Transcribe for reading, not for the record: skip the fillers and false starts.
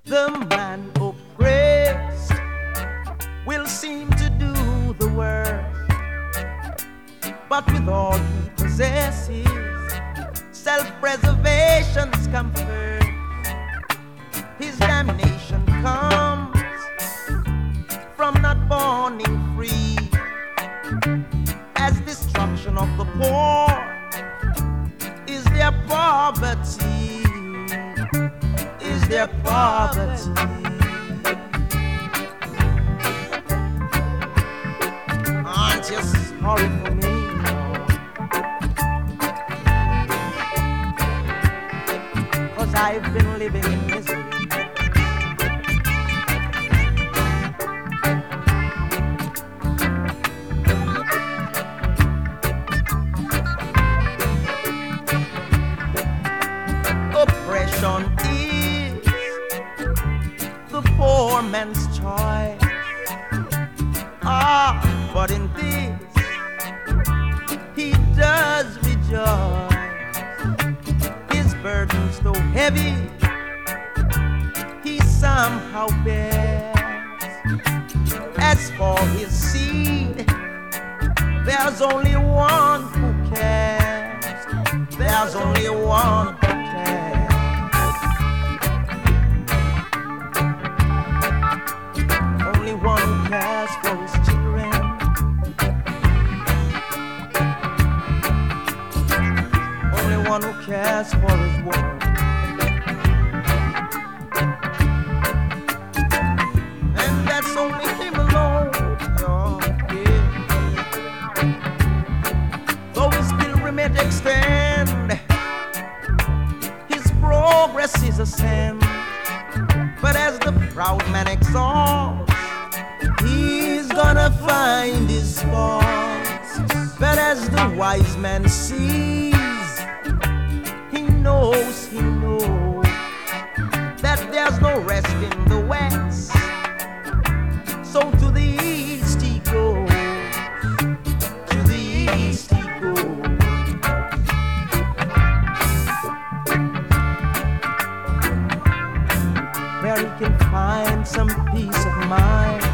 The man oppressed will seem to do the work, but with all he possesses, self-preservation's comfort. His damnation comes from not borning free, as destruction of the poor is their poverty, is their poverty. Aren't you sorry for me? I've been living in misery. Oppression is the poor man's choice. But in this he does rejoice. Burdens though heavy, he somehow bears. As for his seed, there's only one who cares. There's only one who cares. Only one who cares for his children. Only one who cares for his world. And that's only him alone. Oh, yeah. Though his pilgrimage extend, his progress is a sin. But as the proud man exalts, he's gonna find his faults. But as the wise man sees, he knows that there's no rest in the west. So to the east he goes, to the east he goes. Where he can find some peace of mind.